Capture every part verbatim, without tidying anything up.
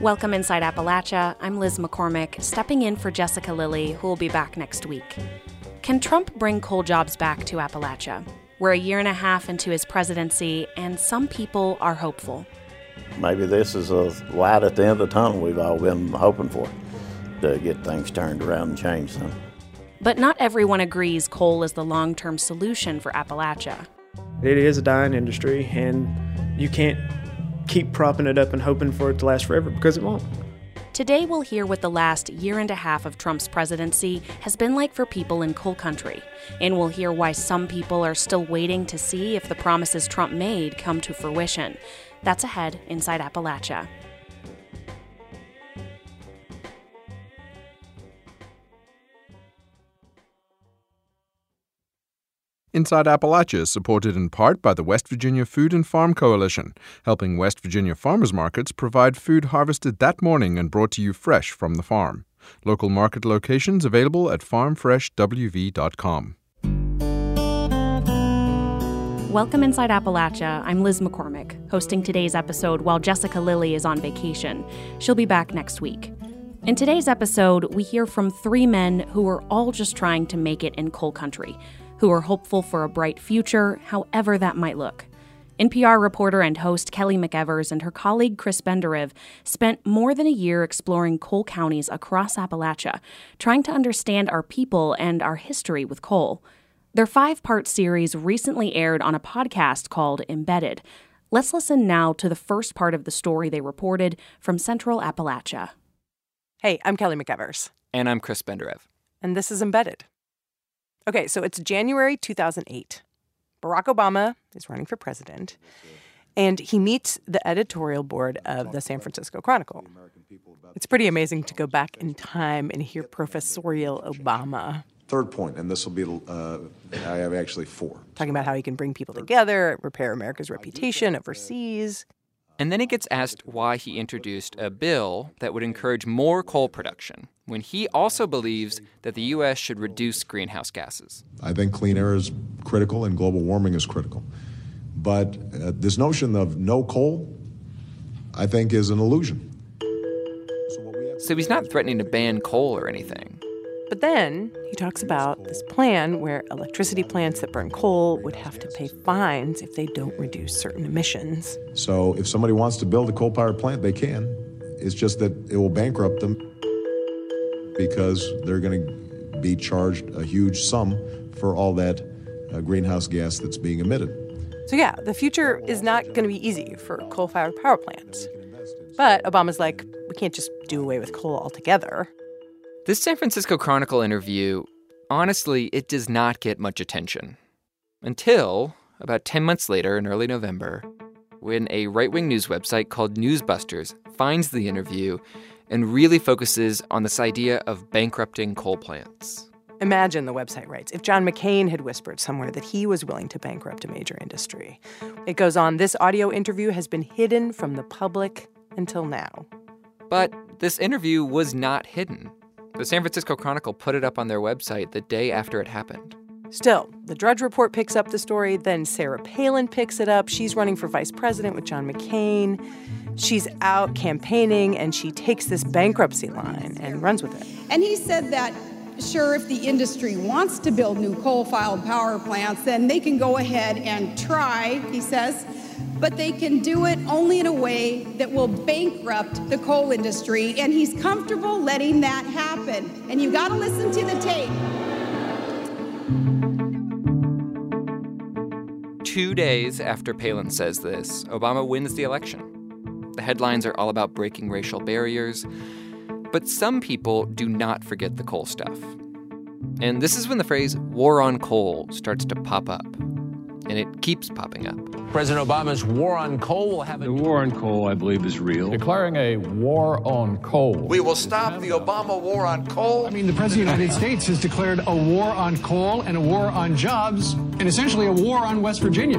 Welcome Inside Appalachia. I'm Liz McCormick, stepping in for Jessica Lilly, who will be back next week. Can Trump bring coal jobs back to Appalachia? We're a year and a half into his presidency, and some people are hopeful. Maybe this is a light at the end of the tunnel we've all been hoping for, to get things turned around and changed some. But not everyone agrees coal is the long-term solution for Appalachia. It is a dying industry, and you can't keep propping it up and hoping for it to last forever, because it won't. Today we'll hear what the last year and a half of Trump's presidency has been like for people in coal country. And we'll hear why some people are still waiting to see if the promises Trump made come to fruition. That's ahead Inside Appalachia. Inside Appalachia is supported in part by the West Virginia Food and Farm Coalition, helping West Virginia farmers markets provide food harvested that morning and brought to you fresh from the farm. Local market locations available at farm fresh w v dot com. Welcome Inside Appalachia. I'm Liz McCormick, hosting today's episode while Jessica Lilly is on vacation. She'll be back next week. In today's episode, we hear from three men who are all just trying to make it in coal country, who are hopeful for a bright future, however that might look. N P R reporter and host Kelly McEvers and her colleague Chris Benderev spent more than a year exploring coal counties across Appalachia, trying to understand our people and our history with coal. Their five-part series recently aired on a podcast called Embedded. Let's listen now to the first part of the story they reported from Central Appalachia. Hey, I'm Kelly McEvers. And I'm Chris Benderev. And this is Embedded. Okay, so it's January two thousand eight. Barack Obama is running for president, and he meets the editorial board of the San Francisco Chronicle. It's pretty amazing to go back in time and hear Professorial Obama. Third point, and this will be, uh, I have actually four. Talking about how he can bring people together, repair America's reputation overseas. And then he gets asked why he introduced a bill that would encourage more coal production, when he also believes that the U S should reduce greenhouse gases. I think clean air is critical and global warming is critical. But uh, this notion of no coal, I think, is an illusion. So, what we have so he's not threatening to ban coal or anything. But then he talks about this plan where electricity plants that burn coal would have to pay fines if they don't reduce certain emissions. So if somebody wants to build a coal-powered plant, they can. It's just that it will bankrupt them because they're going to be charged a huge sum for all that uh, greenhouse gas that's being emitted. So yeah, the future is not going to be easy for coal-fired power plants. But Obama's like, we can't just do away with coal altogether. This San Francisco Chronicle interview, honestly, it does not get much attention. Until about ten months later in early November, when a right-wing news website called Newsbusters finds the interview and really focuses on this idea of bankrupting coal plants. Imagine, the website writes, if John McCain had whispered somewhere that he was willing to bankrupt a major industry. It goes on, this audio interview has been hidden from the public until now. But this interview was not hidden. The San Francisco Chronicle put it up on their website the day after it happened. Still, the Drudge Report picks up the story, then Sarah Palin picks it up. She's running for vice president with John McCain. She's out campaigning, and she takes this bankruptcy line and runs with it. And he said that, sure, if the industry wants to build new coal-fired power plants, then they can go ahead and try, he says, but they can do it only in a way that will bankrupt the coal industry, and he's comfortable letting that happen. And you got to listen to the tape. Two days after Palin says this, Obama wins the election. The headlines are all about breaking racial barriers, but some people do not forget the coal stuff. And this is when the phrase war on coal starts to pop up. And it keeps popping up. President Obama's war on coal will have a... The war on coal, I believe, is real. Declaring a war on coal. We will stop the Obama war on coal. I mean, the President of the United States has declared a war on coal and a war on jobs and essentially a war on West Virginia.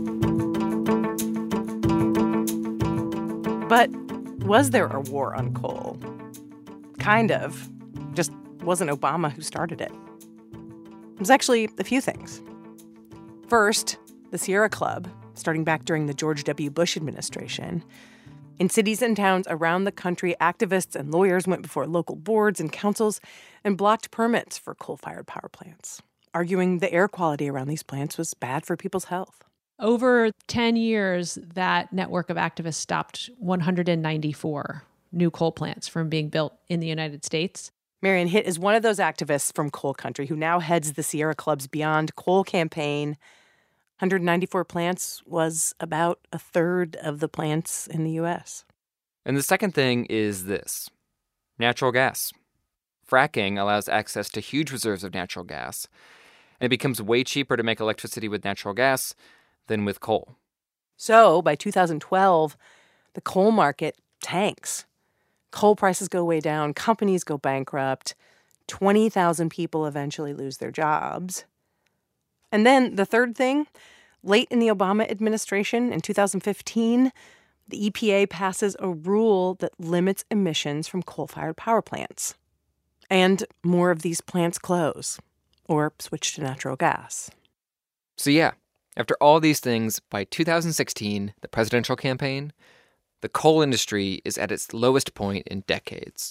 But was there a war on coal? Kind of. Just wasn't Obama who started it. It was actually a few things. First, the Sierra Club, starting back during the George W. Bush administration, In cities and towns around the country, activists and lawyers went before local boards and councils and blocked permits for coal-fired power plants, arguing the air quality around these plants was bad for people's health. Over ten years, that network of activists stopped one hundred ninety-four new coal plants from being built in the United States. Marian Hitt is one of those activists from Coal Country who now heads the Sierra Club's Beyond Coal campaign. one hundred ninety-four plants was about a third of the plants in the U S. And the second thing is this: natural gas. Fracking allows access to huge reserves of natural gas, and it becomes way cheaper to make electricity with natural gas than with coal. So by two thousand twelve, the coal market tanks. Coal prices go way down, companies go bankrupt, twenty thousand people eventually lose their jobs. And then the third thing, late in the Obama administration in two thousand fifteen, the E P A passes a rule that limits emissions from coal-fired power plants. And more of these plants close or switch to natural gas. So yeah, after all these things, by two thousand sixteen, the presidential campaign, the coal industry is at its lowest point in decades.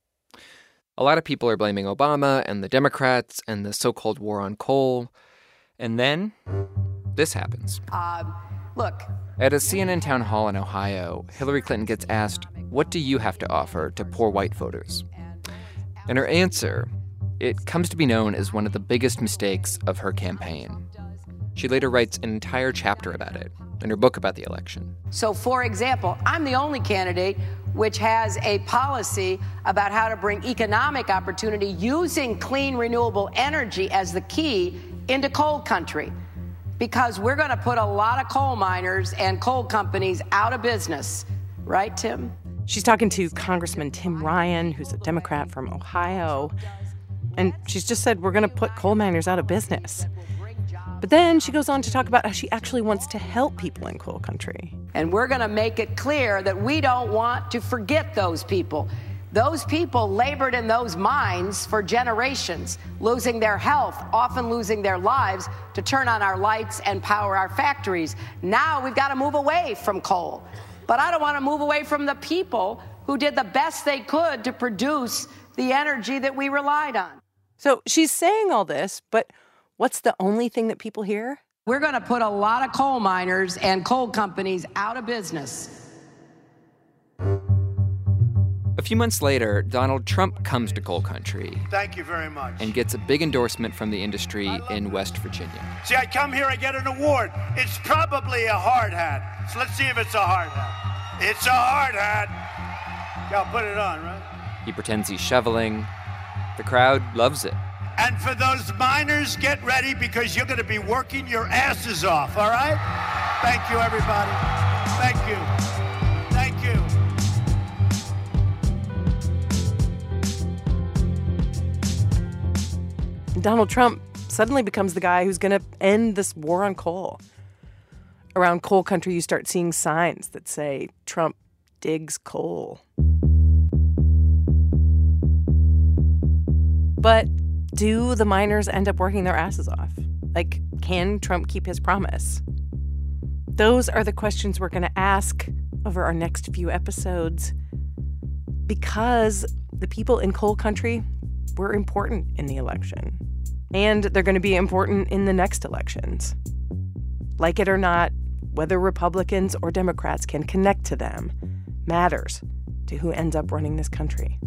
A lot of people are blaming Obama and the Democrats and the so-called war on coal. And then this happens. Um, look. At a C N N town hall in Ohio, Hillary Clinton gets asked, "What do you have to offer to poor white voters?" And her answer, it comes to be known as one of the biggest mistakes of her campaign. She later writes an entire chapter about it in her book about the election. So, for example, I'm the only candidate which has a policy about how to bring economic opportunity using clean, renewable energy as the key into coal country. Because we're going to put a lot of coal miners and coal companies out of business. Right, Tim? She's talking to Congressman Tim Ryan, who's a Democrat from Ohio. And she's just said, we're going to put coal miners out of business. But then she goes on to talk about how she actually wants to help people in coal country. And we're going to make it clear that we don't want to forget those people. Those people labored in those mines for generations, losing their health, often losing their lives, to turn on our lights and power our factories. Now we've got to move away from coal. But I don't want to move away from the people who did the best they could to produce the energy that we relied on. So she's saying all this, but what's the only thing that people hear? We're going to put a lot of coal miners and coal companies out of business. A few months later, Donald Trump comes to coal country. Thank you very much. And gets a big endorsement from the industry in West Virginia. See, I come here, I get an award. It's probably a hard hat. So let's see if it's a hard hat. It's a hard hat. Yeah, I'll put it on, right? He pretends he's shoveling. The crowd loves it. And for those miners, get ready because you're going to be working your asses off, all right? Thank you, everybody. Thank you. Thank you. Donald Trump suddenly becomes the guy who's going to end this war on coal. Around coal country, you start seeing signs that say, Trump digs coal. But do the miners end up working their asses off? Like, can Trump keep his promise? Those are the questions we're going to ask over our next few episodes, because the people in coal country were important in the election. And they're going to be important in the next elections. Like it or not, whether Republicans or Democrats can connect to them matters to who ends up running this country.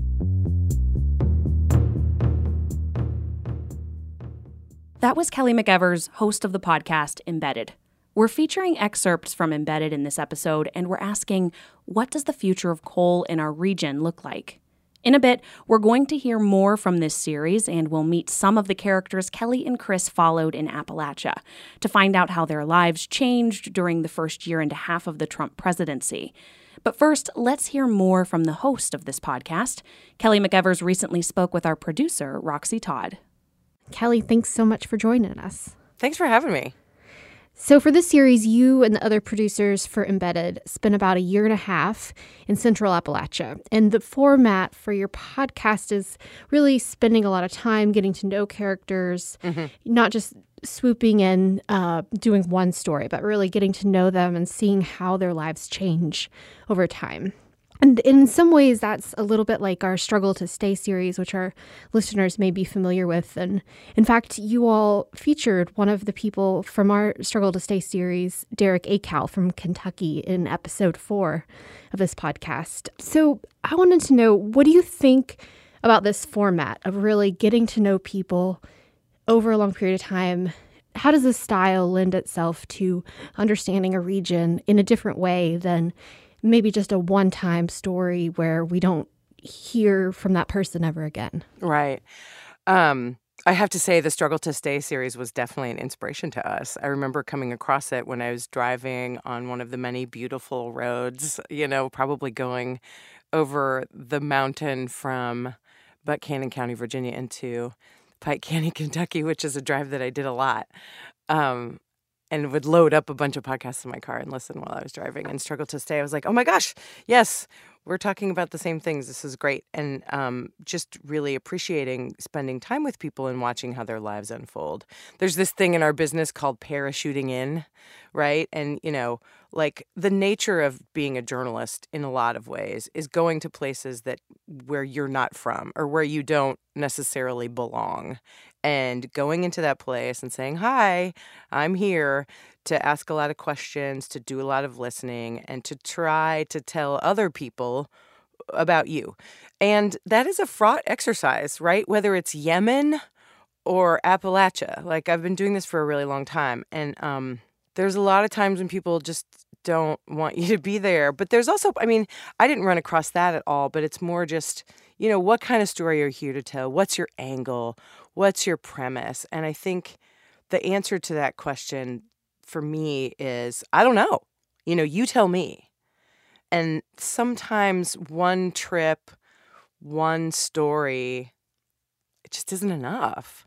That was Kelly McEvers, host of the podcast Embedded. We're featuring excerpts from Embedded in this episode, and we're asking, what does the future of coal in our region look like? In a bit, we're going to hear more from this series, and we'll meet some of the characters Kelly and Chris followed in Appalachia to find out how their lives changed during the first year and a half of the Trump presidency. But first, let's hear more from the host of this podcast. Kelly McEvers recently spoke with our producer, Roxy Todd. Kelly, thanks so much for joining us. Thanks for having me. So for this series, you and the other producers for Embedded spent about a year and a half in Central Appalachia. And the format for your podcast is really spending a lot of time getting to know characters, mm-hmm. not just swooping in, uh, doing one story, but really getting to know them and seeing how their lives change over time. And in some ways, that's a little bit like our Struggle to Stay series, which our listeners may be familiar with. And in fact, you all featured one of the people from our Struggle to Stay series, Derek Acal from Kentucky, in episode four of this podcast. So I wanted to know, what do you think about this format of really getting to know people over a long period of time? How does this style lend itself to understanding a region in a different way than maybe just a one-time story where we don't hear from that person ever again? Right. Um, I have to say the Struggle to Stay series was definitely an inspiration to us. I remember coming across it when I was driving on one of the many beautiful roads, you know, probably going over the mountain from Buchanan County, Virginia, into Pike County, Kentucky, which is a drive that I did a lot. Um and would load up a bunch of podcasts in my car and listen while I was driving. And Struggle to Stay, I was like, oh my gosh, yes, we're talking about the same things. This is great. And um, just really appreciating spending time with people and watching how their lives unfold. There's this thing in our business called parachuting in, right? And, you know, like the nature of being a journalist in a lot of ways is going to places that where you're not from or where you don't necessarily belong. And going into that place and saying, hi, I'm here to ask a lot of questions, to do a lot of listening, and to try to tell other people about you. And that is a fraught exercise, right? Whether it's Yemen or Appalachia. Like, I've been doing this for a really long time. And um, there's a lot of times when people just don't want you to be there. But there's also, I mean, I didn't run across that at all, but it's more just, you know, what kind of story are you here to tell? What's your angle? What's your premise? And I think the answer to that question for me is, I don't know. You know, you tell me. And sometimes one trip, one story, it just isn't enough.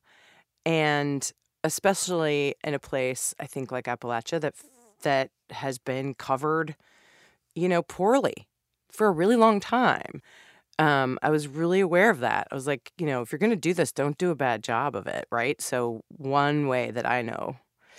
And especially in a place, I think, like Appalachia, that that has been covered, you know, poorly for a really long time. Um, I was really aware of that. I was like, you know, if you're going to do this, don't do a bad job of it, right? So one way that I know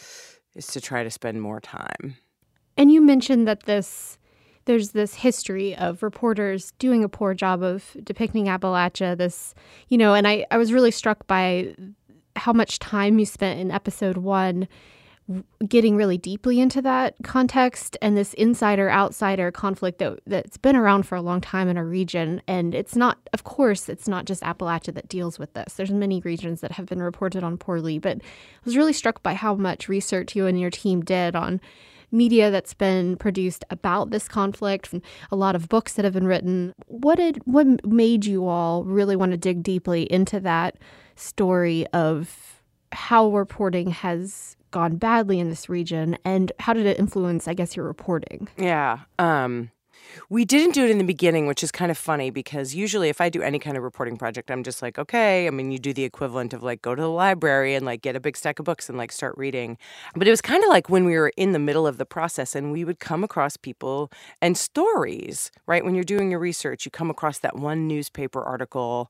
is to try to spend more time. And you mentioned that this there's this history of reporters doing a poor job of depicting Appalachia, this, you know, and I, I was really struck by how much time you spent in episode one getting really deeply into that context and this insider-outsider conflict that, that's been around for a long time in a region. And it's not, of course, it's not just Appalachia that deals with this. There's many regions that have been reported on poorly, but I was really struck by how much research you and your team did on media that's been produced about this conflict, a lot of books that have been written. What did what made you all really want to dig deeply into that story of how reporting has gone badly in this region, and how did it influence, I guess, your reporting? Yeah. Um, we didn't do it in the beginning, which is kind of funny because usually if I do any kind of reporting project, I'm just like, okay, I mean, you do the equivalent of like go to the library and like get a big stack of books and like start reading. But it was kind of like when we were in the middle of the process and we would come across people and stories, right? When you're doing your research, you come across that one newspaper article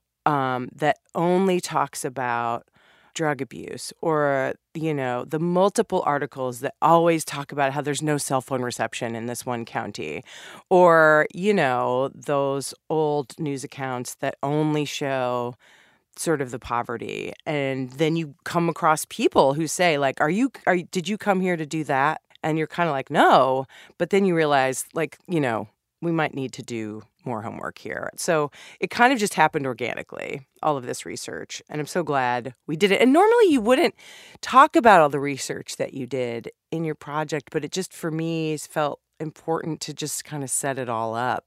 um, that only talks about drug abuse, or, you know, the multiple articles that always talk about how there's no cell phone reception in this one county, or, you know, those old news accounts that only show sort of the poverty. And then you come across people who say, like, are you, are you, did you come here to do that? And you're kind of like, no. But then you realize, like, you know, we might need to do more homework here. So it kind of just happened organically, all of this research. And I'm so glad we did it. And normally you wouldn't talk about all the research that you did in your project, but it just, for me, felt important to just kind of set it all up.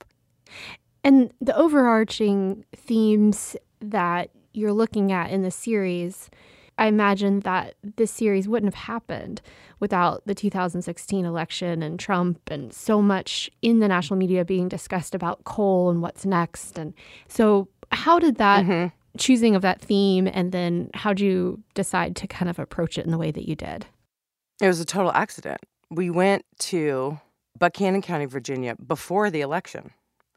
And the overarching themes that you're looking at in the series, I imagine that this series wouldn't have happened without the two thousand sixteen election and Trump and so much in the national media being discussed about coal and what's next. And so how did that mm-hmm. choosing of that theme, and then how did you decide to kind of approach it in the way that you did? It was a total accident. We went to Buchanan County, Virginia before the election.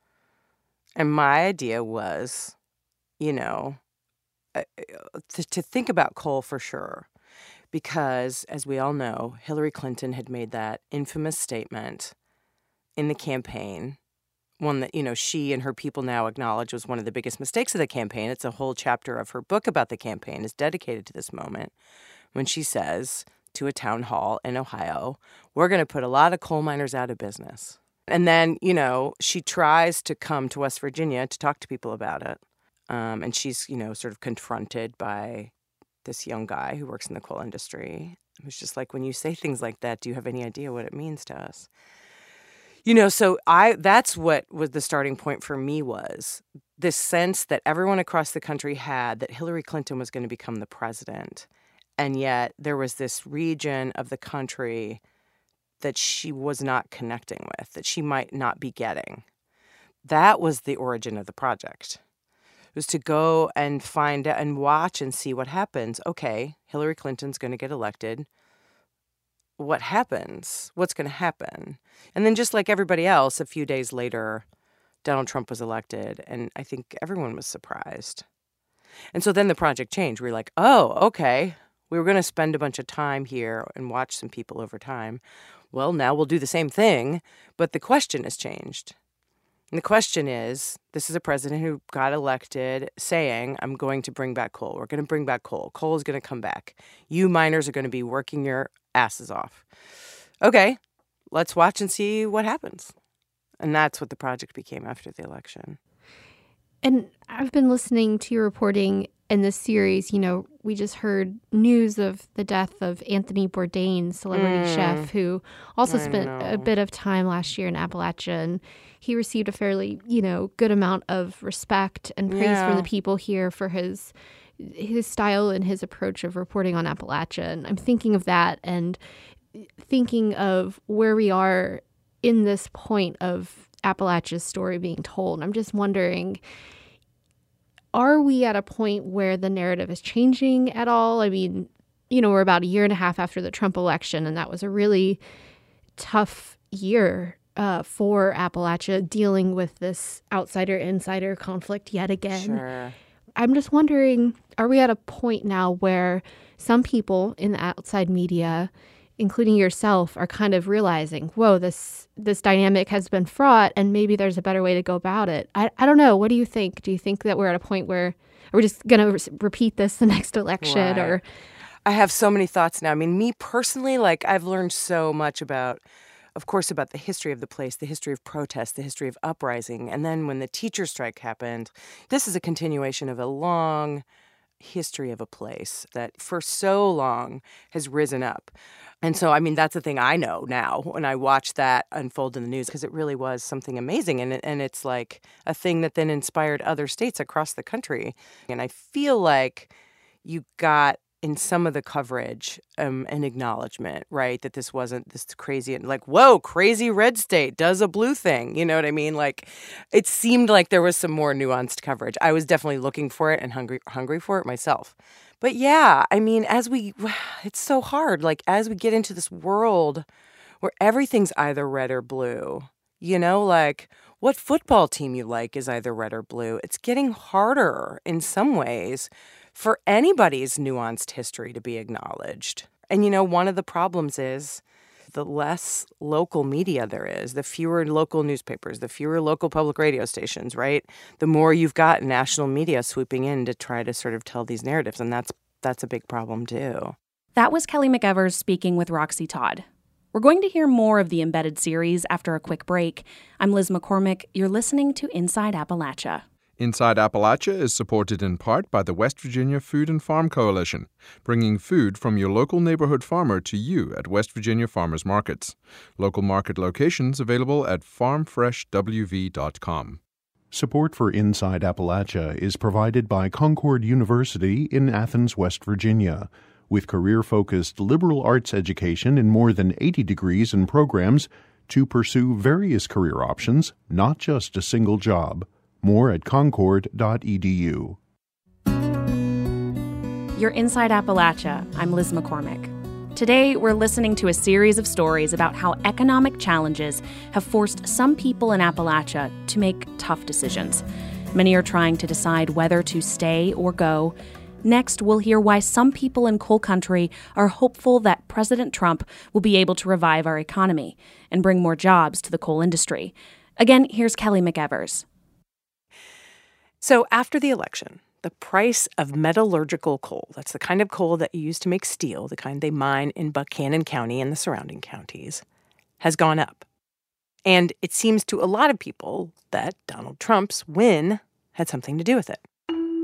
And my idea was, you know, to, to think about coal for sure, because, as we all know, Hillary Clinton had made that infamous statement in the campaign, one that, you know, she and her people now acknowledge was one of the biggest mistakes of the campaign. It's a whole chapter of her book about the campaign is dedicated to this moment, when she says to a town hall in Ohio, we're going to put a lot of coal miners out of business. And then, you know, she tries to come to West Virginia to talk to people about it. Um, and she's, you know, sort of confronted by this young guy who works in the coal industry. It was just like, when you say things like that, do you have any idea what it means to us? You know, so I that's what was the starting point for me, was this sense that everyone across the country had that Hillary Clinton was going to become the president. And yet there was this region of the country that she was not connecting with, that she might not be getting. That was the origin of the project. It was to go and find out and watch and see what happens. Okay, Hillary Clinton's going to get elected. What happens? What's going to happen? And then just like everybody else, a few days later, Donald Trump was elected, and I think everyone was surprised. And so then the project changed. We were like, oh, okay, we were going to spend a bunch of time here and watch some people over time. Well, now we'll do the same thing, but the question has changed. And the question is, this is a president who got elected saying, I'm going to bring back coal. We're going to bring back coal. Coal is going to come back. You miners are going to be working your asses off. Okay, let's watch and see what happens. And that's what the project became after the election. And I've been listening to your reporting in this series. You know, we just heard news of the death of Anthony Bourdain, celebrity mm. chef, who also I spent know. a bit of time last year in Appalachia. And he received a fairly, you know, good amount of respect and praise yeah. from the people here for his his style and his approach of reporting on Appalachia. And I'm thinking of that and thinking of where we are in this point of Appalachia's story being told. I'm just wondering, are we at a point where the narrative is changing at all? I mean, you know, we're about a year and a half after the Trump election, and that was a really tough year uh, for Appalachia, dealing with this outsider-insider conflict yet again. Sure. I'm just wondering, are we at a point now where some people in the outside media, including yourself, are kind of realizing, whoa, this this dynamic has been fraught and maybe there's a better way to go about it? I, I don't know. What do you think? Do you think that we're at a point where we're just going to re- repeat this the next election? Right. Or I have so many thoughts now. I mean, me personally, like, I've learned so much about, of course, about the history of the place, the history of protest, the history of uprising. And then when the teacher strike happened, this is a continuation of a long history of a place that for so long has risen up. And so, I mean, that's the thing I know now when I watch that unfold in the news, because it really was something amazing. And, and it's like a thing that then inspired other states across the country. And I feel like you got in some of the coverage um, an acknowledgement, right, that this wasn't this crazy, like, whoa, crazy red state does a blue thing. You know what I mean? Like, it seemed like there was some more nuanced coverage. I was definitely looking for it and hungry, hungry for it myself. But yeah, I mean, as we, it's so hard. Like, as we get into this world where everything's either red or blue, you know, like what football team you like is either red or blue. It's getting harder in some ways for anybody's nuanced history to be acknowledged. And, you know, one of the problems is the less local media there is, the fewer local newspapers, the fewer local public radio stations, right? The more you've got national media swooping in to try to sort of tell these narratives. And that's that's a big problem, too. That was Kelly McEvers speaking with Roxy Todd. We're going to hear more of the Embedded series after a quick break. I'm Liz McCormick. You're listening to Inside Appalachia. Inside Appalachia is supported in part by the West Virginia Food and Farm Coalition, bringing food from your local neighborhood farmer to you at West Virginia Farmers Markets. Local market locations available at farm fresh w v dot com. Support for Inside Appalachia is provided by Concord University in Athens, West Virginia. With career-focused liberal arts education in more than eighty degrees and programs to pursue various career options, not just a single job. More at concord dot e d u. You're Inside Appalachia. I'm Liz McCormick. Today, we're listening to a series of stories about how economic challenges have forced some people in Appalachia to make tough decisions. Many are trying to decide whether to stay or go. Next, we'll hear why some people in coal country are hopeful that President Trump will be able to revive our economy and bring more jobs to the coal industry. Again, here's Kelly McEvers. So after the election, the price of metallurgical coal, that's the kind of coal that you use to make steel, the kind they mine in Buchanan County and the surrounding counties, has gone up. And it seems to a lot of people that Donald Trump's win had something to do with it.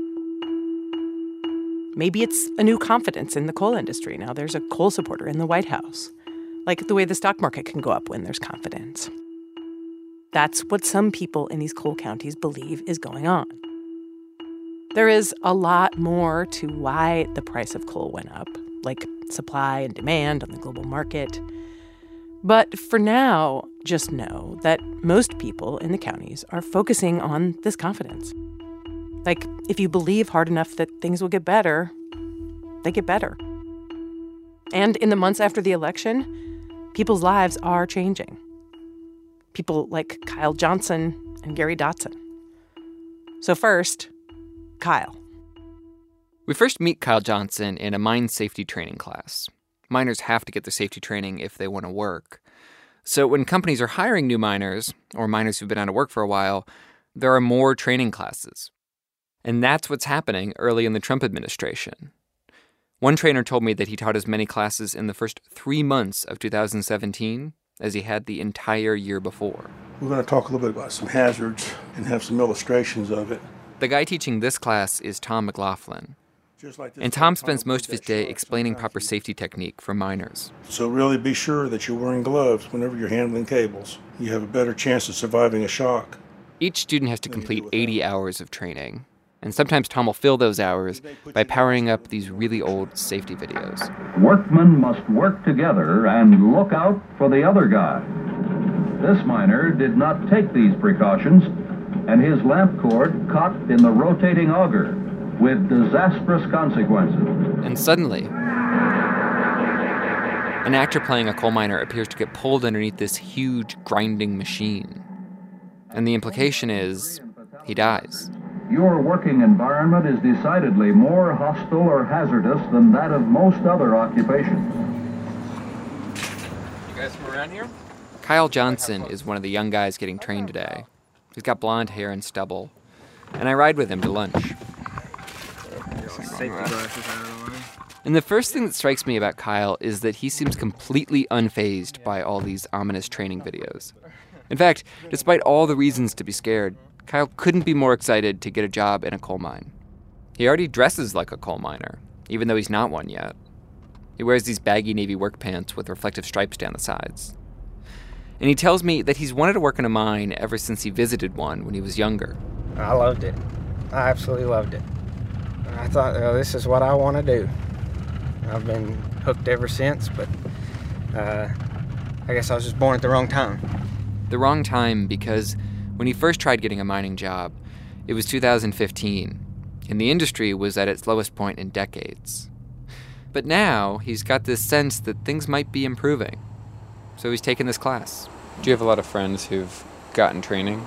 Maybe it's a new confidence in the coal industry. Now there's a coal supporter in the White House, like the way the stock market can go up when there's confidence. That's what some people in these coal counties believe is going on. There is a lot more to why the price of coal went up, like supply and demand on the global market. But for now, just know that most people in the counties are focusing on this confidence. Like, if you believe hard enough that things will get better, they get better. And in the months after the election, people's lives are changing. People like Kyle Johnson and Gary Dotson. So first, Kyle. We first meet Kyle Johnson in a mine safety training class. Miners have to get their safety training if they want to work. So when companies are hiring new miners, or miners who've been out of work for a while, there are more training classes. And that's what's happening early in the Trump administration. One trainer told me that he taught as many classes in the first three months of two thousand seventeen as he had the entire year before. We're going to talk a little bit about some hazards and have some illustrations of it. The guy teaching this class is Tom McLaughlin. And Tom spends most of his day explaining proper safety technique for miners. So really be sure that you're wearing gloves whenever you're handling cables. You have a better chance of surviving a shock. Each student has to complete eighty hours of training. And sometimes Tom will fill those hours by powering up these really old safety videos. Workmen must work together and look out for the other guy. This miner did not take these precautions, and his lamp cord caught in the rotating auger, with disastrous consequences. And suddenly, an actor playing a coal miner appears to get pulled underneath this huge grinding machine. And the implication is he dies. Your working environment is decidedly more hostile or hazardous than that of most other occupations. You guys from around here? Kyle Johnson is one of the young guys getting trained today. He's got blonde hair and stubble. And I ride with him to lunch. And the first thing that strikes me about Kyle is that he seems completely unfazed by all these ominous training videos. In fact, despite all the reasons to be scared, Kyle couldn't be more excited to get a job in a coal mine. He already dresses like a coal miner, even though he's not one yet. He wears these baggy navy work pants with reflective stripes down the sides. And he tells me that he's wanted to work in a mine ever since he visited one when he was younger. I loved it. I absolutely loved it. I thought, oh, this is what I want to do. I've been hooked ever since, but uh, I guess I was just born at the wrong time. The wrong time because when he first tried getting a mining job, it was two thousand fifteen, and the industry was at its lowest point in decades. But now he's got this sense that things might be improving. So he's taken this class. Do you have a lot of friends who've gotten training?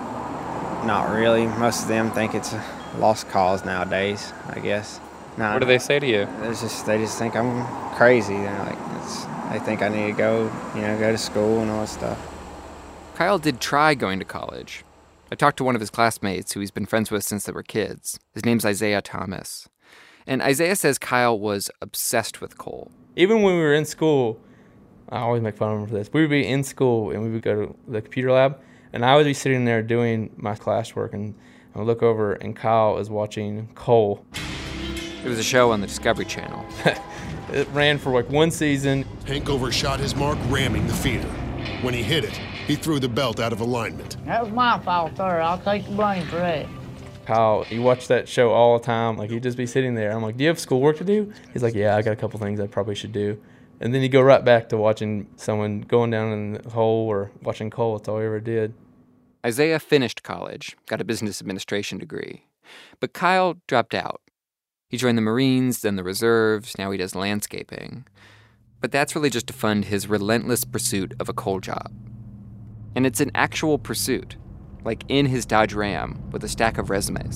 Not really. Most of them think it's a lost cause nowadays, I guess. No, what do they say to you? It's just they just think I'm crazy. They're like, it's, they think I need to go, you know, go to school and all that stuff. Kyle did try going to college. I talked to one of his classmates who he's been friends with since they were kids. His name's Isaiah Thomas. And Isaiah says Kyle was obsessed with coal. Even when we were in school, I always make fun of him for this. We would be in school and we would go to the computer lab, and I would be sitting there doing my classwork, and I would look over, and Kyle is watching coal. It was a show on the Discovery Channel. It ran for like one season. Hank overshot his mark ramming the feeder. When he hit it, he threw the belt out of alignment. That was my fault, sir. I'll take the blame for that. Kyle, he watched that show all the time. Like, he'd just be sitting there. I'm like, do you have schoolwork to do? He's like, yeah, I got a couple things I probably should do. And then he'd go right back to watching someone going down in the hole or watching coal. That's all he ever did. Isaiah finished college, got a business administration degree. But Kyle dropped out. He joined the Marines, then the reserves. Now he does landscaping. But that's really just to fund his relentless pursuit of a coal job. And it's an actual pursuit, like in his Dodge Ram with a stack of resumes.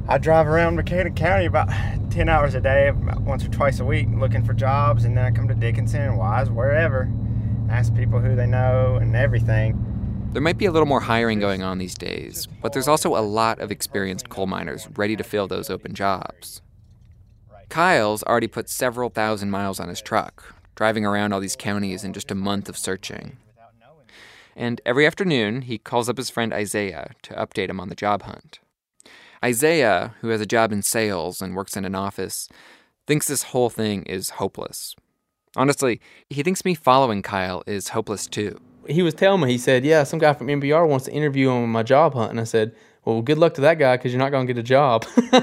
I drive around Buchanan County about ten hours a day, about once or twice a week, looking for jobs, and then I come to Dickinson and Wise, wherever, ask people who they know and everything. There might be a little more hiring going on these days, but there's also a lot of experienced coal miners ready to fill those open jobs. Kyle's already put several thousand miles on his truck, driving around all these counties in just a month of searching. And every afternoon, he calls up his friend Isaiah to update him on the job hunt. Isaiah, who has a job in sales and works in an office, thinks this whole thing is hopeless. Honestly, he thinks me following Kyle is hopeless too. He was telling me, he said, yeah, some guy from N P R wants to interview him on my job hunt. And I said, well, good luck to that guy because you're not going to get a job.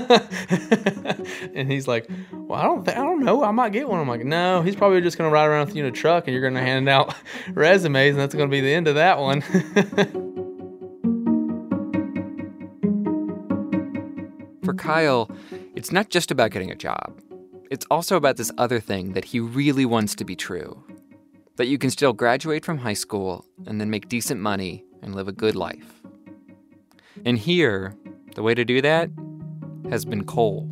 And he's like, well, I don't th- I don't know. I might get one. I'm like, no, he's probably just going to ride around with you in a truck and you're going to hand out resumes and that's going to be the end of that one. For Kyle, it's not just about getting a job. It's also about this other thing that he really wants to be true. That you can still graduate from high school and then make decent money and live a good life. And here, the way to do that has been coal.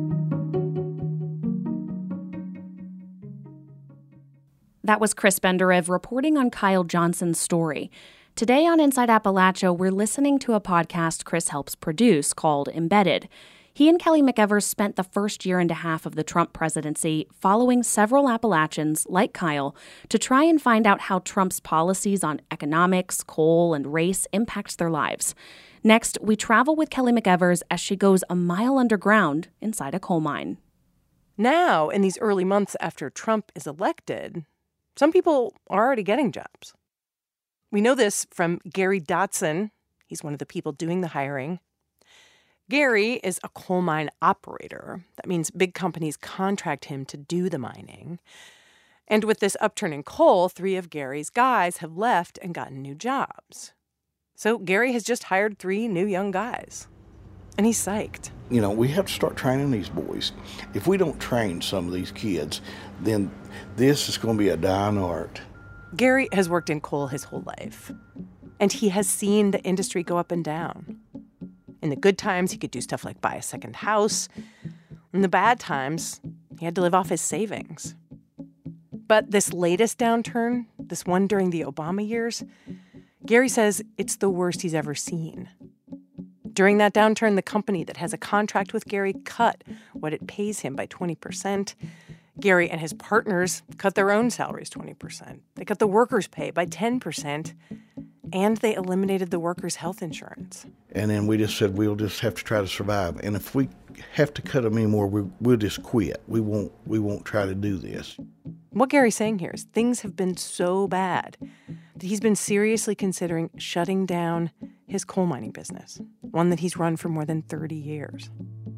That was Chris Benderev reporting on Kyle Johnson's story. Today on Inside Appalachia, we're listening to a podcast Chris helps produce called Embedded. He and Kelly McEvers spent the first year and a half of the Trump presidency following several Appalachians, like Kyle, to try and find out how Trump's policies on economics, coal, and race impacts their lives. Next, we travel with Kelly McEvers as she goes a mile underground inside a coal mine. Now, in these early months after Trump is elected, some people are already getting jobs. We know this from Gary Dotson. He's one of the people doing the hiring. Gary is a coal mine operator. That means big companies contract him to do the mining. And with this upturn in coal, three of Gary's guys have left and gotten new jobs. So Gary has just hired three new young guys. And he's psyched. You know, we have to start training these boys. If we don't train some of these kids, then this is going to be a dying art. Gary has worked in coal his whole life. And he has seen the industry go up and down. In the good times, he could do stuff like buy a second house. In the bad times, he had to live off his savings. But this latest downturn, this one during the Obama years, Gary says it's the worst he's ever seen. During that downturn, the company that has a contract with Gary cut what it pays him by twenty percent. Gary and his partners cut their own salaries twenty percent. They cut the workers' pay by ten percent. And they eliminated the workers' health insurance. And then we just said we'll just have to try to survive. And if we have to cut them anymore, we, we'll just quit. We won't, we won't try to do this. What Gary's saying here is things have been so bad that he's been seriously considering shutting down his coal mining business, one that he's run for more than thirty years.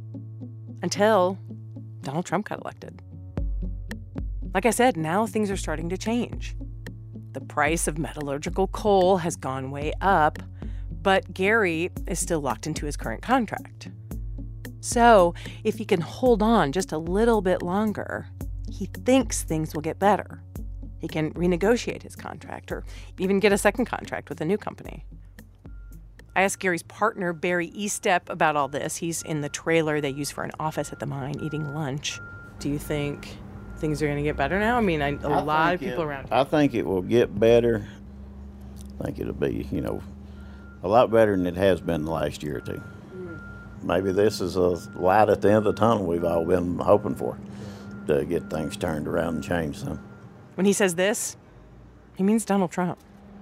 Until Donald Trump got elected. Like I said, now things are starting to change. The price of metallurgical coal has gone way up, but Gary is still locked into his current contract. So if he can hold on just a little bit longer, he thinks things will get better. He can renegotiate his contract or even get a second contract with a new company. I asked Gary's partner, Barry Estep, about all this. He's in the trailer they use for an office at the mine eating lunch. Do you think things are going to get better now? I mean, I, a I lot of people it, around. I think it will get better. I think it'll be, you know, a lot better than it has been the last year or two. Mm. Maybe this is a light at the end of the tunnel we've all been hoping for to get things turned around and changed some. When he says this, he means Donald Trump.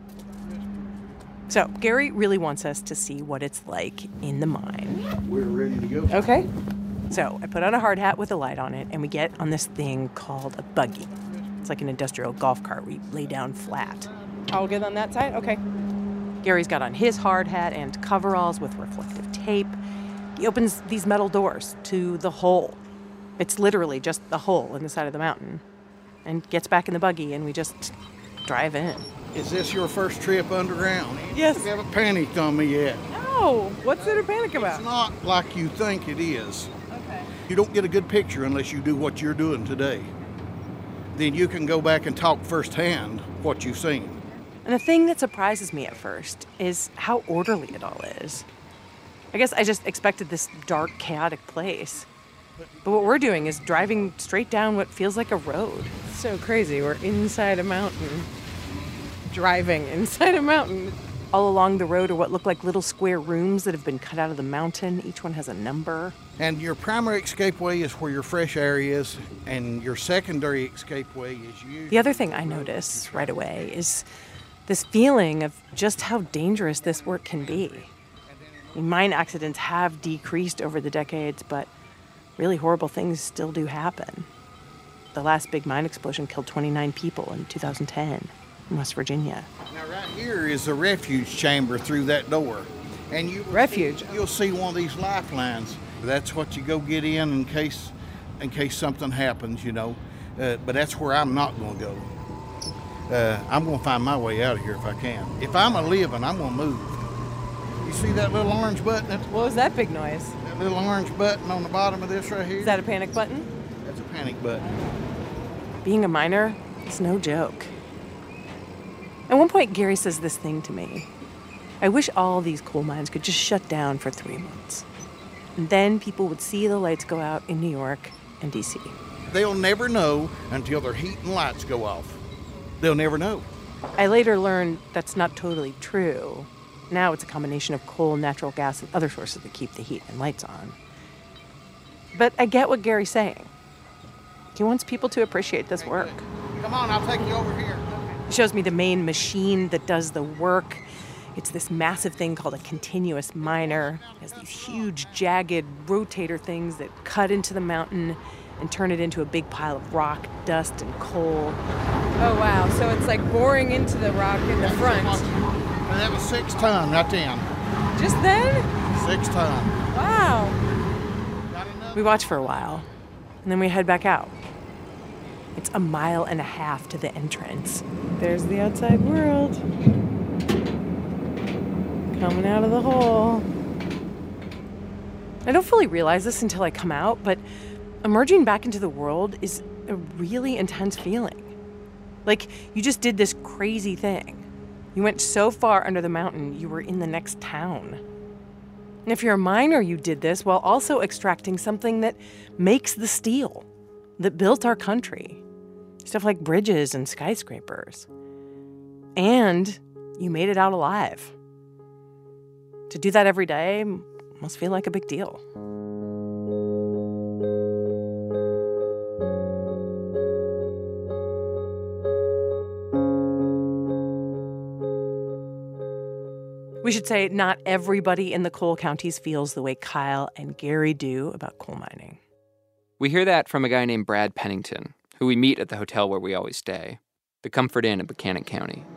So Gary really wants us to see what it's like in the mine. We're ready to go. Okay. So I put on a hard hat with a light on it, and we get on this thing called a buggy. It's like an industrial golf cart where you lay down flat. I'll get on that side? Okay. Gary's got on his hard hat and coveralls with reflective tape. He opens these metal doors to the hole. It's literally just the hole in the side of the mountain. And gets back in the buggy, and we just drive in. Is this your first trip underground? Yes. You haven't panicked on me yet. No. What's there to panic about? It's not like you think it is. Okay. You don't get a good picture unless you do what you're doing today. Then you can go back and talk firsthand what you've seen. And the thing that surprises me at first is how orderly it all is. I guess I just expected this dark, chaotic place. But what we're doing is driving straight down what feels like a road. It's so crazy. We're inside a mountain. Driving inside a mountain. All along the road are what look like little square rooms that have been cut out of the mountain. Each one has a number. And your primary escapeway is where your fresh air is, and your secondary escapeway is usually... The other thing I notice right away is this feeling of just how dangerous this work can be. I mean, mine accidents have decreased over the decades, but really horrible things still do happen. The last big mine explosion killed twenty-nine people in two thousand ten in West Virginia. Now, right here is the refuge chamber through that door. And you Refuge? See, you'll see one of these lifelines. That's what you go get in in case in case something happens, you know. Uh, but that's where I'm not going to go. Uh, I'm going to find my way out of here if I can. If I'm a living, I'm going to move. You see that little orange button? What was that big noise? That little orange button on the bottom of this right here? Is that a panic button? That's a panic button. Being a miner is no joke. At one point, Gary says this thing to me. I wish all these coal mines could just shut down for three months. And then people would see the lights go out in New York and D C. They'll never know until their heat and lights go off. They'll never know. I later learned that's not totally true. Now it's a combination of coal, natural gas, and other sources that keep the heat and lights on. But I get what Gary's saying. He wants people to appreciate this work. Come on, I'll take you over here. He shows me the main machine that does the work. It's this massive thing called a continuous miner. It has these huge, jagged rotator things that cut into the mountain and turn it into a big pile of rock, dust, and coal. Oh, wow. So it's like boring into the rock in the front. And that was six ton right then. Just then? Six ton. Wow. We watch for a while, and then we head back out. It's a mile and a half to the entrance. There's the outside world. Coming out of the hole. I don't fully realize this until I come out, but emerging back into the world is a really intense feeling. Like, you just did this crazy thing. You went so far under the mountain, you were in the next town. And if you're a miner, you did this while also extracting something that makes the steel, that built our country. Stuff like bridges and skyscrapers. And you made it out alive. To do that every day must feel like a big deal. We should say not everybody in the coal counties feels the way Kyle and Gary do about coal mining. We hear that from a guy named Brad Pennington, who we meet at the hotel where we always stay, the Comfort Inn in Buchanan County.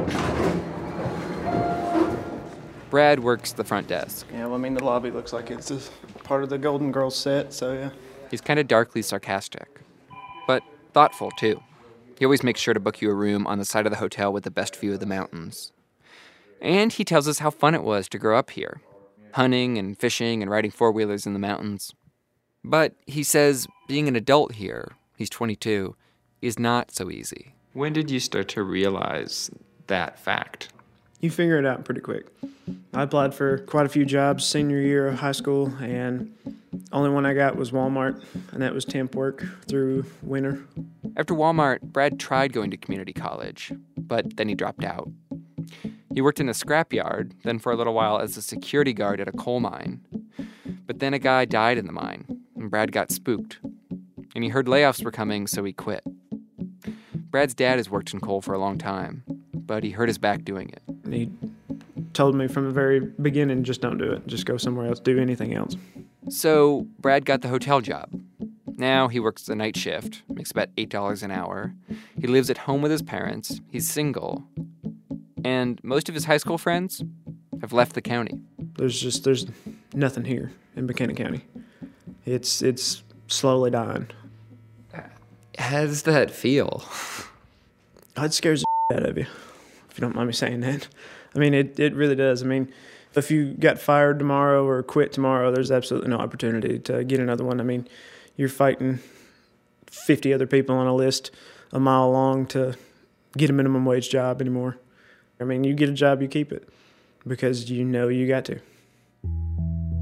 Brad works the front desk. Yeah, well, I mean, the lobby looks like it's just part of the Golden Girls set, so yeah. He's kind of darkly sarcastic, but thoughtful, too. He always makes sure to book you a room on the side of the hotel with the best view of the mountains. And he tells us how fun it was to grow up here, hunting and fishing and riding four-wheelers in the mountains. But he says being an adult here, he's twenty-two, is not so easy. When did you start to realize that fact? You figure it out pretty quick. I applied for quite a few jobs senior year of high school, and only one I got was Walmart, and that was temp work through winter. After Walmart, Brad tried going to community college, but then he dropped out. He worked in a scrapyard, then for a little while as a security guard at a coal mine. But then a guy died in the mine, and Brad got spooked. And he heard layoffs were coming, so he quit. Brad's dad has worked in coal for a long time, but he hurt his back doing it. He told me from the very beginning, just don't do it. Just go somewhere else, do anything else. So Brad got the hotel job. Now he works the night shift, makes about eight dollars an hour. He lives at home with his parents. He's single. And most of his high school friends have left the county. There's just, there's nothing here in Buchanan County. It's, it's slowly dying. How does that feel? It scares the out of you, if you don't mind me saying that. I mean, it, it really does. I mean, if you got fired tomorrow or quit tomorrow, there's absolutely no opportunity to get another one. I mean, you're fighting fifty other people on a list a mile long to get a minimum wage job anymore. I mean, you get a job, you keep it, because you know you got to.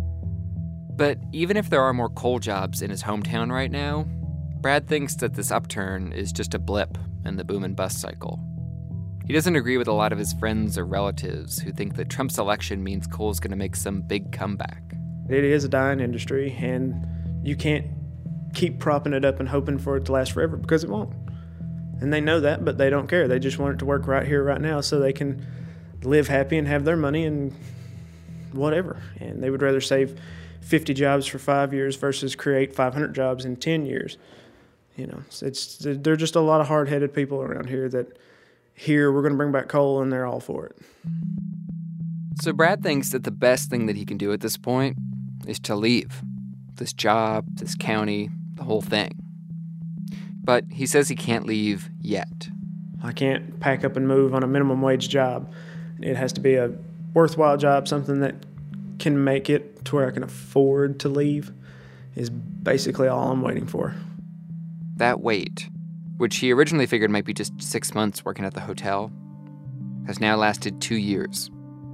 But even if there are more coal jobs in his hometown right now, Brad thinks that this upturn is just a blip in the boom and bust cycle. He doesn't agree with a lot of his friends or relatives who think that Trump's election means coal's going to make some big comeback. It is a dying industry, and you can't keep propping it up and hoping for it to last forever, because it won't. And they know that, but they don't care. They just want it to work right here, right now, so they can live happy and have their money and whatever. And they would rather save fifty jobs for five years versus create five hundred jobs in ten years. You know, it's, they're just a lot of hard-headed people around here that here we're going to bring back coal, and they're all for it. So Brad thinks that the best thing that he can do at this point is to leave. This job, this county, the whole thing. But he says he can't leave yet. I can't pack up and move on a minimum wage job. It has to be a worthwhile job, something that can make it to where I can afford to leave, is basically all I'm waiting for. That wait, which he originally figured might be just six months working at the hotel, has now lasted two years.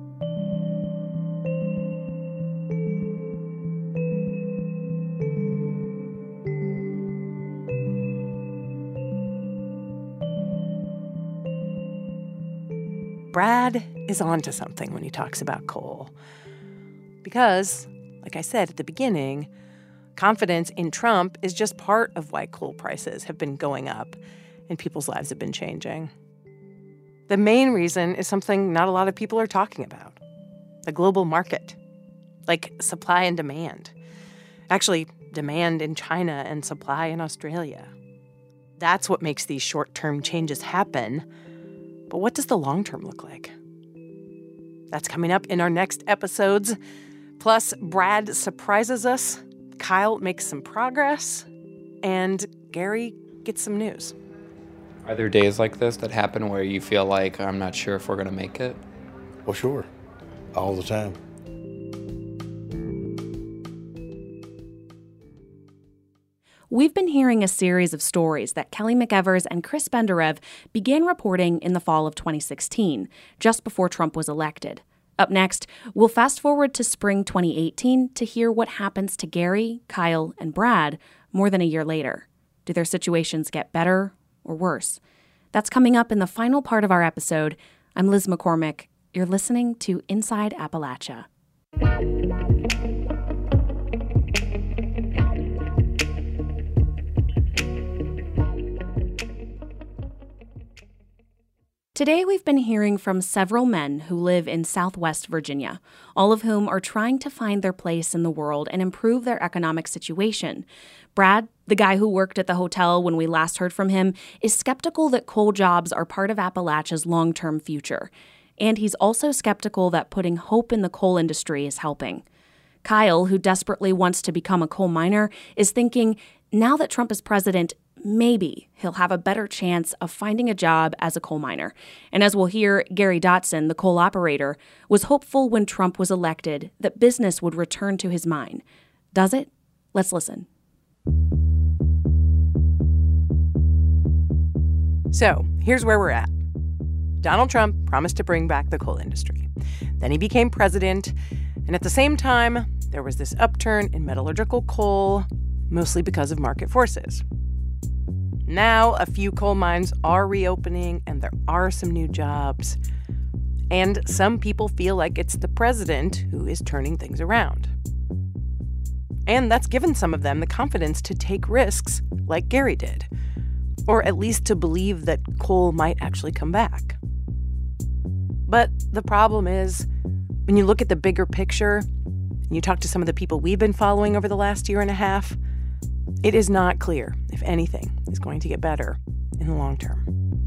Brad is onto something when he talks about coal. Because, like I said at the beginning, confidence in Trump is just part of why coal prices have been going up and people's lives have been changing. The main reason is something not a lot of people are talking about: the global market, like supply and demand. Actually, demand in China and supply in Australia. That's what makes these short-term changes happen. But what does the long term look like? That's coming up in our next episodes. Plus, Brad surprises us, Kyle makes some progress, and Gary gets some news. Are there days like this that happen where you feel like, I'm not sure if we're going to make it? Well, sure. All the time. We've been hearing a series of stories that Kelly McEvers and Chris Benderev began reporting in the fall of twenty sixteen, just before Trump was elected. Up next, we'll fast forward to spring twenty eighteen to hear what happens to Gary, Kyle, and Brad more than a year later. Do their situations get better or worse? That's coming up in the final part of our episode. I'm Liz McCormick. You're listening to Inside Appalachia. Today, we've been hearing from several men who live in Southwest Virginia, all of whom are trying to find their place in the world and improve their economic situation. Brad, the guy who worked at the hotel when we last heard from him, is skeptical that coal jobs are part of Appalachia's long-term future. And he's also skeptical that putting hope in the coal industry is helping. Kyle, who desperately wants to become a coal miner, is thinking, now that Trump is president, maybe he'll have a better chance of finding a job as a coal miner. And as we'll hear, Gary Dotson, the coal operator, was hopeful when Trump was elected that business would return to his mine. Does it? Let's listen. So, here's where we're at. Donald Trump promised to bring back the coal industry. Then he became president, and at the same time, there was this upturn in metallurgical coal, mostly because of market forces. Now, a few coal mines are reopening, and there are some new jobs. And some people feel like it's the president who is turning things around. And that's given some of them the confidence to take risks like Gary did, or at least to believe that coal might actually come back. But the problem is, when you look at the bigger picture, and you talk to some of the people we've been following over the last year and a half, it is not clear if anything is going to get better in the long term.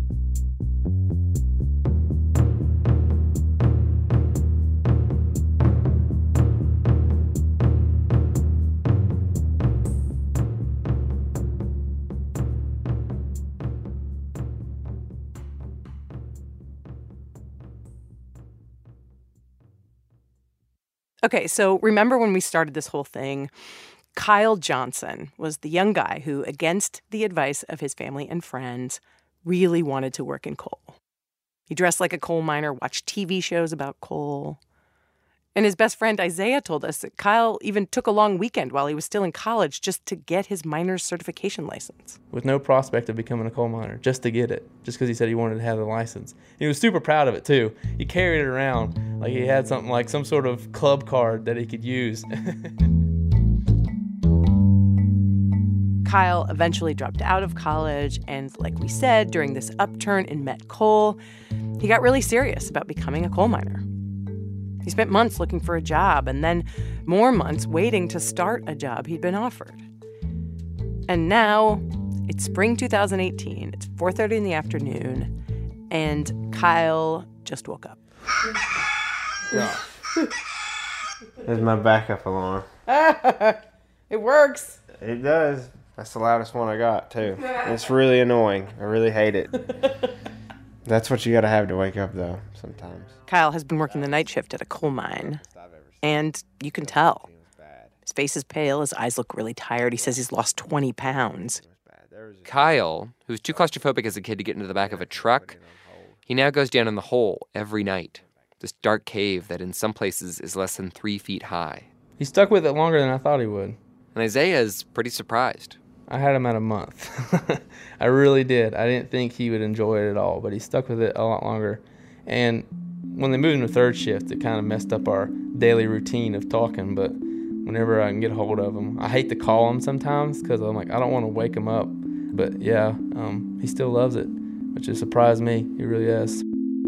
Okay, so remember when we started this whole thing, Kyle Johnson was the young guy who, against the advice of his family and friends, really wanted to work in coal. He dressed like a coal miner, watched T V shows about coal. And his best friend Isaiah told us that Kyle even took a long weekend while he was still in college just to get his miner's certification license. With no prospect of becoming a coal miner, just to get it, just because he said he wanted to have the license. He was super proud of it, too. He carried it around like he had something like some sort of club card that he could use. Kyle eventually dropped out of college, and like we said, during this upturn in met coal, he got really serious about becoming a coal miner. He spent months looking for a job and then more months waiting to start a job he'd been offered. And now it's spring two thousand eighteen. It's four thirty in the afternoon, and Kyle just woke up. There's my backup alarm. It works. It does. That's the loudest one I got, too. It's really annoying. I really hate it. That's what you got to have to wake up, though, sometimes. Kyle has been working the night shift at a coal mine, and you can tell. His face is pale, his eyes look really tired. He says he's lost twenty pounds. Kyle, who's too claustrophobic as a kid to get into the back of a truck, he now goes down in the hole every night, this dark cave that in some places is less than three feet high. He stuck with it longer than I thought he would. And Isaiah is pretty surprised. I had him at a month. I really did. I didn't think he would enjoy it at all, but he stuck with it a lot longer. And when they moved into third shift, it kind of messed up our daily routine of talking, but whenever I can get a hold of him, I hate to call him sometimes because I'm like, I don't want to wake him up. But yeah, um, he still loves it, which has surprised me. He really has.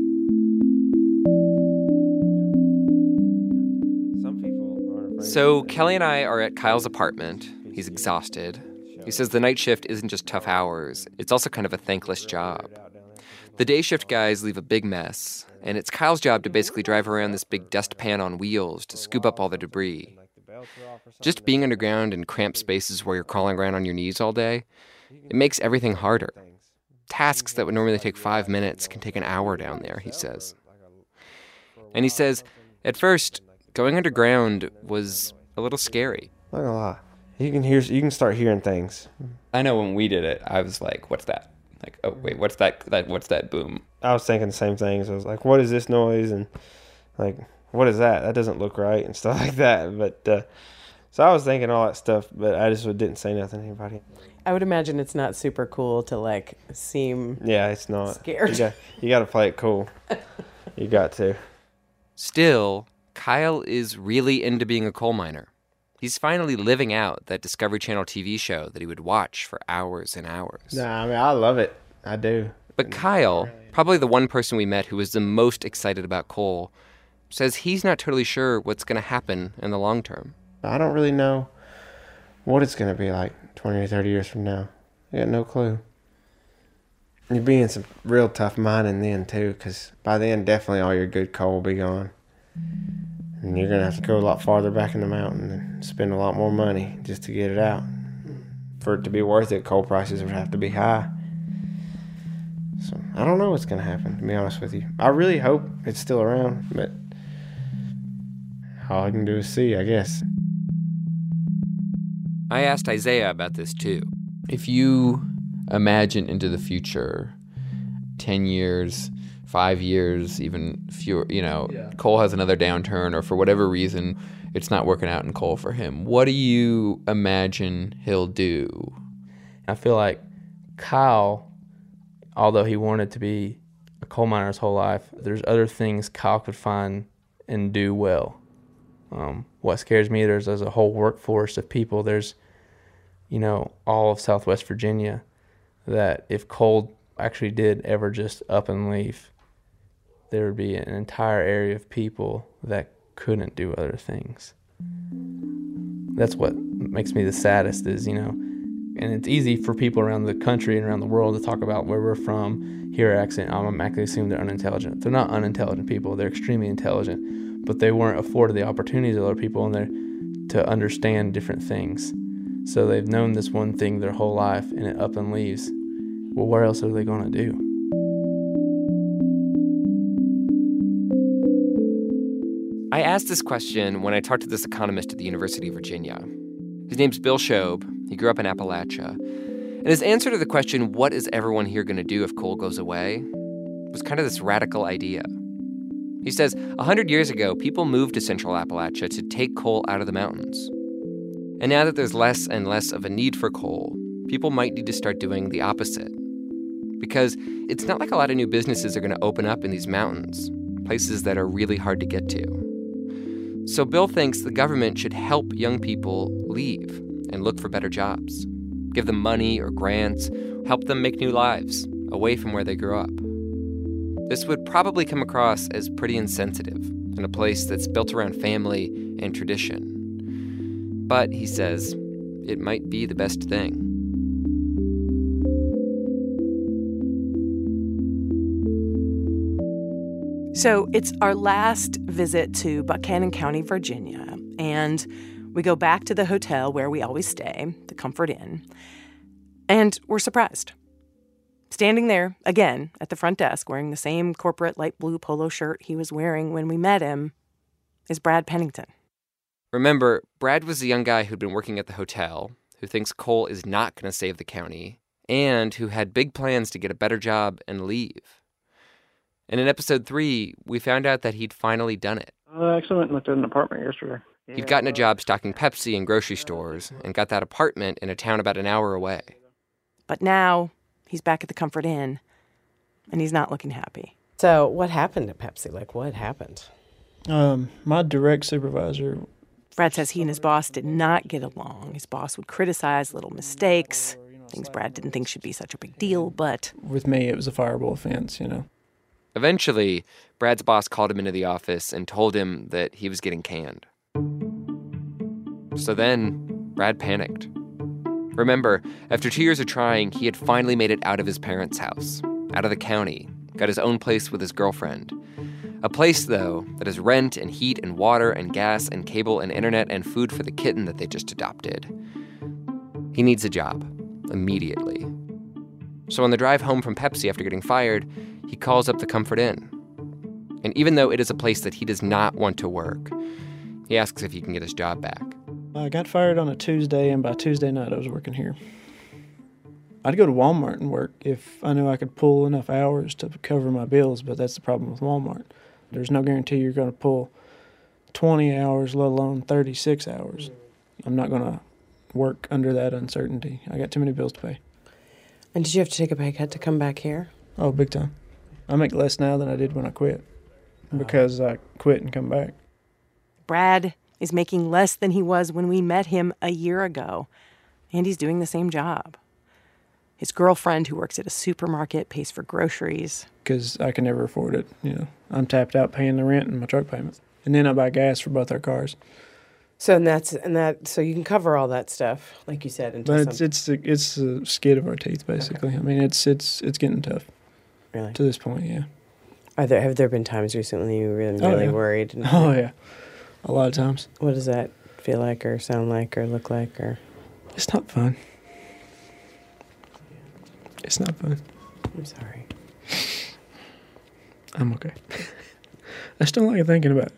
So Kelly and I are at Kyle's apartment. He's exhausted. He says the night shift isn't just tough hours, it's also kind of a thankless job. The day shift guys leave a big mess, and it's Kyle's job to basically drive around this big dustpan on wheels to scoop up all the debris. Just being underground in cramped spaces where you're crawling around on your knees all day, it makes everything harder. Tasks that would normally take five minutes can take an hour down there, he says. And he says, at first, going underground was a little scary. Not gonna lie. You can hear, you can start hearing things. I know when we did it, I was like, what's that? Like, oh, wait, what's that, that what's that boom? I was thinking the same things. I was like, what is this noise? And like, what is that? That doesn't look right and stuff like that. But uh, so I was thinking all that stuff, but I just didn't say nothing to anybody. I would imagine it's not super cool to like seem yeah, it's not scared. You got, you got to play it cool. You got to. Still, Kyle is really into being a coal miner. He's finally living out that Discovery Channel T V show that he would watch for hours and hours. Nah, I mean, I love it. I do. But Kyle, probably the one person we met who was the most excited about coal, says he's not totally sure what's going to happen in the long term. I don't really know what it's going to be like twenty or thirty years from now. I got no clue. You'll be in some real tough mining then, too, because by then, definitely all your good coal will be gone. And you're going to have to go a lot farther back in the mountain and spend a lot more money just to get it out. For it to be worth it, coal prices would have to be high. So I don't know what's going to happen, to be honest with you. I really hope it's still around, but all I can do is see, I guess. I asked Isaiah about this too. If you imagine into the future, ten years, five years, even fewer, you know, yeah. Coal has another downturn or for whatever reason, it's not working out in coal for him. What do you imagine he'll do? I feel like Kyle, although he wanted to be a coal miner his whole life, there's other things Kyle could find and do well. Um, what scares me, there's, there's a whole workforce of people. There's, you know, all of Southwest Virginia that if coal actually did ever just up and leave, there would be an entire area of people that couldn't do other things. That's what makes me the saddest is, you know, and it's easy for people around the country and around the world to talk about where we're from, hear our accent, I'm automatically assume they're unintelligent. They're not unintelligent people, they're extremely intelligent, but they weren't afforded the opportunities of other people in there to understand different things. So they've known this one thing their whole life and it up and leaves. Well, what else are they going to do? I asked this question when I talked to this economist at the University of Virginia. His name's Bill Shobe. He grew up in Appalachia. And his answer to the question, what is everyone here going to do if coal goes away, was kind of this radical idea. He says one hundred years ago, people moved to central Appalachia to take coal out of the mountains. And now that there's less and less of a need for coal, people might need to start doing the opposite. Because it's not like a lot of new businesses are going to open up in these mountains, places that are really hard to get to. So Bill thinks the government should help young people leave and look for better jobs. Give them money or grants, help them make new lives away from where they grew up. This would probably come across as pretty insensitive in a place that's built around family and tradition. But, he says, it might be the best thing. So it's our last visit to Buchanan County, Virginia, and we go back to the hotel where we always stay, the Comfort Inn, and we're surprised. Standing there, again, at the front desk, wearing the same corporate light blue polo shirt he was wearing when we met him, is Brad Pennington. Remember, Brad was a young guy who'd been working at the hotel, who thinks coal is not going to save the county, and who had big plans to get a better job and leave. And in episode three, we found out that he'd finally done it. I actually went and looked at an apartment yesterday. He'd gotten a job stocking Pepsi in grocery stores and got that apartment in a town about an hour away. But now he's back at the Comfort Inn, and he's not looking happy. So what happened at Pepsi? Like, what happened? Um, my direct supervisor... Brad says he and his boss did not get along. His boss would criticize little mistakes, things Brad didn't think should be such a big deal, but... With me, it was a fireable offense, you know. Eventually, Brad's boss called him into the office and told him that he was getting canned. So then, Brad panicked. Remember, after two years of trying, he had finally made it out of his parents' house, out of the county, got his own place with his girlfriend. A place, though, that has rent and heat and water and gas and cable and internet and food for the kitten that they just adopted. He needs a job, immediately. So on the drive home from Pepsi after getting fired, he calls up the Comfort Inn. And even though it is a place that he does not want to work, he asks if he can get his job back. I got fired on a Tuesday, and by Tuesday night I was working here. I'd go to Walmart and work if I knew I could pull enough hours to cover my bills, but that's the problem with Walmart. There's no guarantee you're going to pull twenty hours, let alone thirty-six hours. I'm not going to work under that uncertainty. I got too many bills to pay. And did you have to take a pay cut to come back here? Oh, big time. I make less now than I did when I quit because I quit and come back. Brad is making less than he was when we met him a year ago, and he's doing the same job. His girlfriend, who works at a supermarket, pays for groceries. Because I can never afford it, you know. I'm tapped out paying the rent and my truck payment. And then I buy gas for both our cars. So and that's and that so you can cover all that stuff, like you said. Until but it's it's the, it's the skin of our teeth, basically. Okay. I mean, it's it's it's getting tough. Really? To this point, yeah. Are there have there been times recently you were really, oh, really yeah. worried? And, oh yeah, a lot of times. What does that feel like, or sound like, or look like, or? It's not fun. It's not fun. I'm sorry. I'm okay. I still like thinking about it.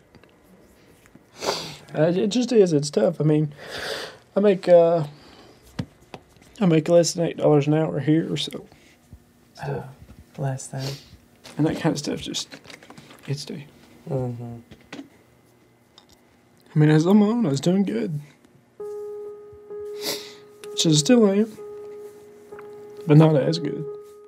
Uh, it just is. It's tough. I mean, I make uh, I make less than eight dollars an hour here, so. Oh, less than. And that kind of stuff just gets to you. Mm-hmm. I mean, as I'm on, I was doing good. Which I still am. But not as good.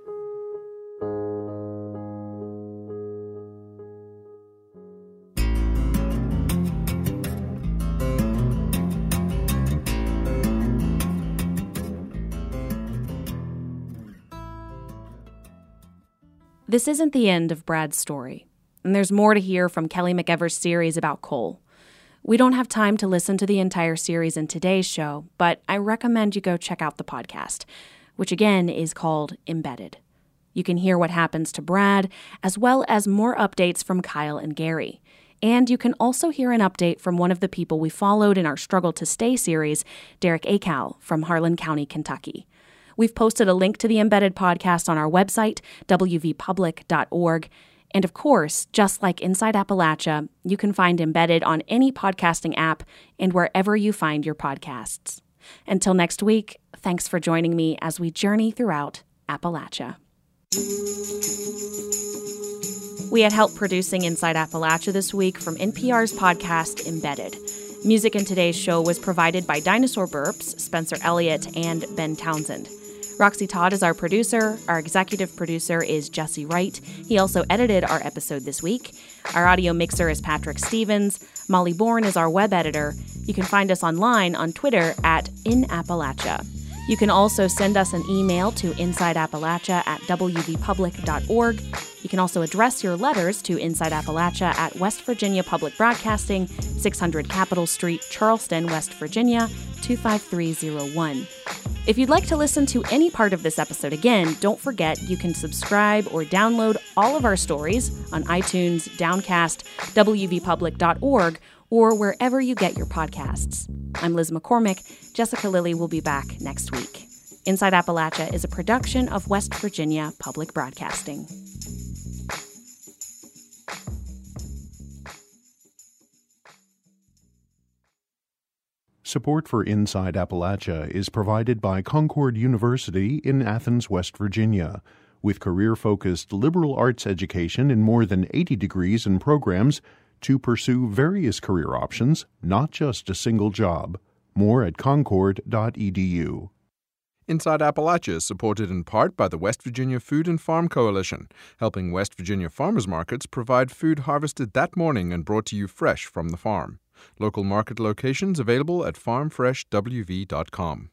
This isn't the end of Brad's story, and there's more to hear from Kelly McEver's series about coal. We don't have time to listen to the entire series in today's show, but I recommend you go check out the podcast, which again is called Embedded. You can hear what happens to Brad, as well as more updates from Kyle and Gary. And you can also hear an update from one of the people we followed in our Struggle to Stay series, Derek Acal from Harlan County, Kentucky. We've posted a link to the Embedded podcast on our website, w v public dot org. And of course, just like Inside Appalachia, you can find Embedded on any podcasting app and wherever you find your podcasts. Until next week, thanks for joining me as we journey throughout Appalachia. We had help producing Inside Appalachia this week from N P R's podcast Embedded. Music in today's show was provided by Dinosaur Burps, Spencer Elliott, and Ben Townsend. Roxy Todd is our producer. Our executive producer is Jesse Wright. He also edited our episode this week. Our audio mixer is Patrick Stevens. Molly Bourne is our web editor. You can find us online on Twitter at In Appalachia. You can also send us an email to insideappalachia at w v public dot org. You can also address your letters to Inside Appalachia at West Virginia Public Broadcasting, six hundred Capitol Street, Charleston, West Virginia, two five three zero one. If you'd like to listen to any part of this episode again, don't forget you can subscribe or download all of our stories on iTunes, Downcast, w v public dot org, or wherever you get your podcasts. I'm Liz McCormick. Jessica Lilly will be back next week. Inside Appalachia is a production of West Virginia Public Broadcasting. Support for Inside Appalachia is provided by Concord University in Athens, West Virginia, with career-focused liberal arts education in more than eighty degrees and programs to pursue various career options, not just a single job. More at concord dot e d u. Inside Appalachia is supported in part by the West Virginia Food and Farm Coalition, helping West Virginia farmers markets provide food harvested that morning and brought to you fresh from the farm. Local market locations available at farm fresh w v dot com.